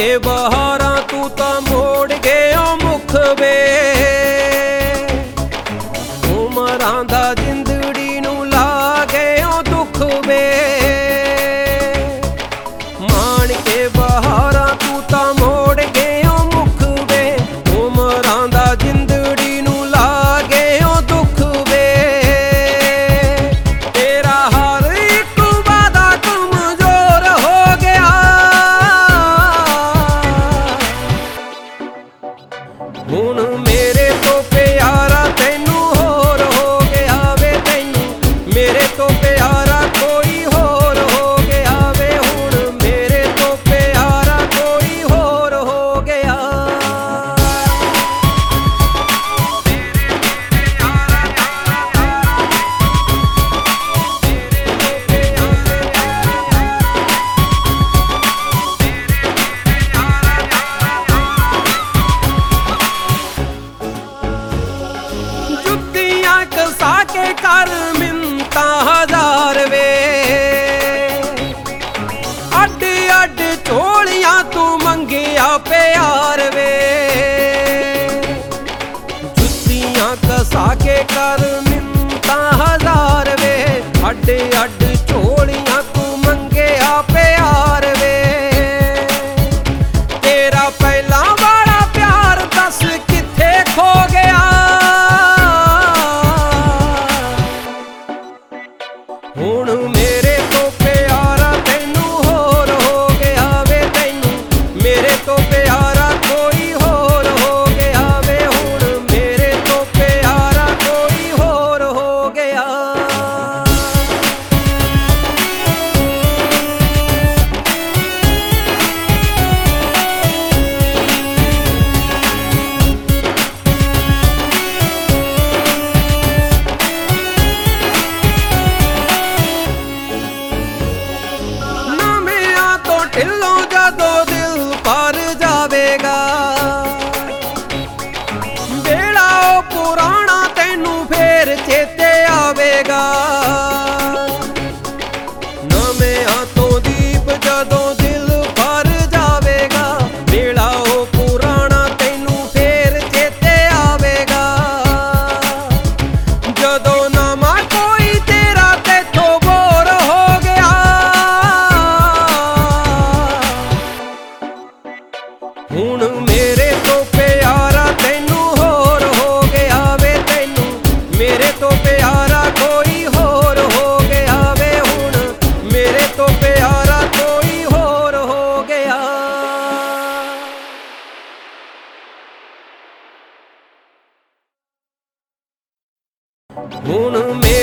के बहारा तू तो मोड़ गया मुख वे उमरां दा जिंदड़ी नू ला गया दुख वे मान के बहारा तू तो मोड़ गया मुख वे उमरां दा जिंदड़ी नू ला गया दुख वे तेरा हर एक वादा कमजोर हो गया हुण मेरे तो प्यारा तैनू होर हो गया वे तैनू मेरे तो प्यारा कोई होर हो गया वे हुण मेरे तो प्यारा कोई होर हो गया जुत्तियां कसा के कर मिन्नतां हजार वे अड अड झोलियां तू मंगिया प्यार वे जुत्तियां कसा के कर मिन्नतां हजार वे अड अड झोलियां तू मंगिया प्यार वे तेरा पहला वाला प्यार दस किथे खो गया हुण मेरे तो प्यारा तैनू होर हो गया वे तैनू मेरे तो प्यारा कोई होर हो गया वे हुण मेरे तो प्यारा कोई होर हो गया नमियां तो ढिलों जदों दिल भर जावेगा बेड़ा ओ पुराना तैनू फेर चेते आवेगा नमियां तो दीप जदों दिल भर जावेगा बेड़ा ओ पुराना तैनू फेर चेते आवेगा जदों नवां कोई तेरा तेथों बोर हो गया हुण मेरे तो प्यारा तैनू होर हो गया वे तैनू मेरे तो प्यारा कोई होर हो गया वे हुण मेरे तो प्यारा कोई होर हो गया हुण